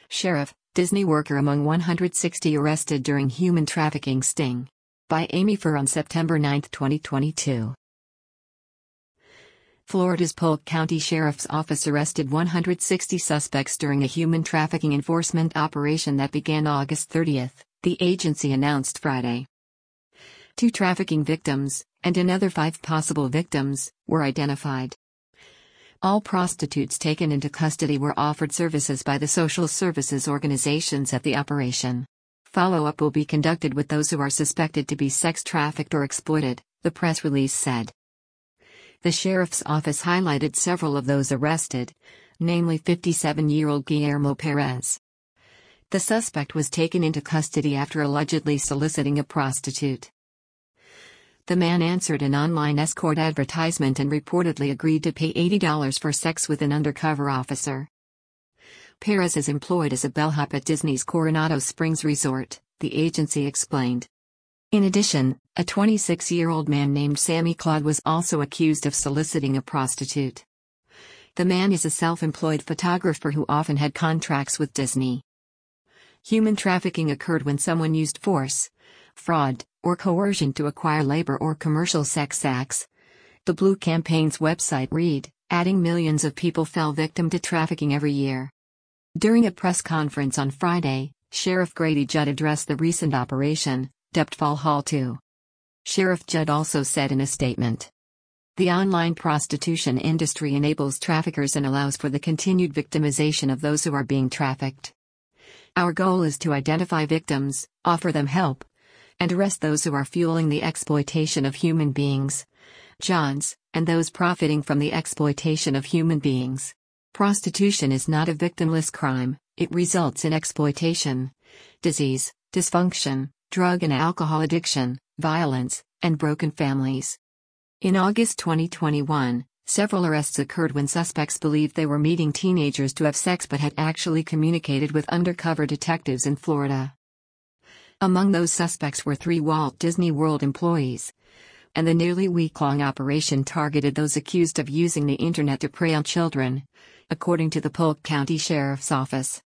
Sheriff, Disney worker among 160 arrested during human trafficking sting. By Amy Furr on September 9, 2022. Florida's Polk County Sheriff's Office arrested 160 suspects during a human trafficking enforcement operation that began August 30, the agency announced Friday. 2 trafficking victims, and another 5 possible victims, were identified. All prostitutes taken into custody were offered services by the social services organizations at the operation. Follow-up will be conducted with those who are suspected to be sex trafficked or exploited, the press release said. The sheriff's office highlighted several of those arrested, namely 57-year-old Guillermo Perez. The suspect was taken into custody after allegedly soliciting a prostitute. The man answered an online escort advertisement and reportedly agreed to pay $80 for sex with an undercover officer. Perez is employed as a bellhop at Disney's Coronado Springs Resort, the agency explained. In addition, a 26-year-old man named Sammy Claude was also accused of soliciting a prostitute. The man is a self-employed photographer who often had contracts with Disney. Human trafficking occurred when someone used force, fraud, or coercion to acquire labor or commercial sex acts. The Blue Campaign's website read, adding millions of people fell victim to trafficking every year. During a press conference on Friday, Sheriff Grady Judd addressed the recent operation, dubbed Fall Hall 2. Sheriff Judd also said in a statement, "The online prostitution industry enables traffickers and allows for the continued victimization of those who are being trafficked. Our goal is to identify victims, offer them help, and arrest those who are fueling the exploitation of human beings, Johns, and those profiting from the exploitation of human beings. Prostitution is not a victimless crime, it results in exploitation, disease, dysfunction, drug and alcohol addiction, violence, and broken families." In August 2021, several arrests occurred when suspects believed they were meeting teenagers to have sex but had actually communicated with undercover detectives in Florida. Among those suspects were 3 Walt Disney World employees, and the nearly week-long operation targeted those accused of using the internet to prey on children, according to the Polk County Sheriff's Office.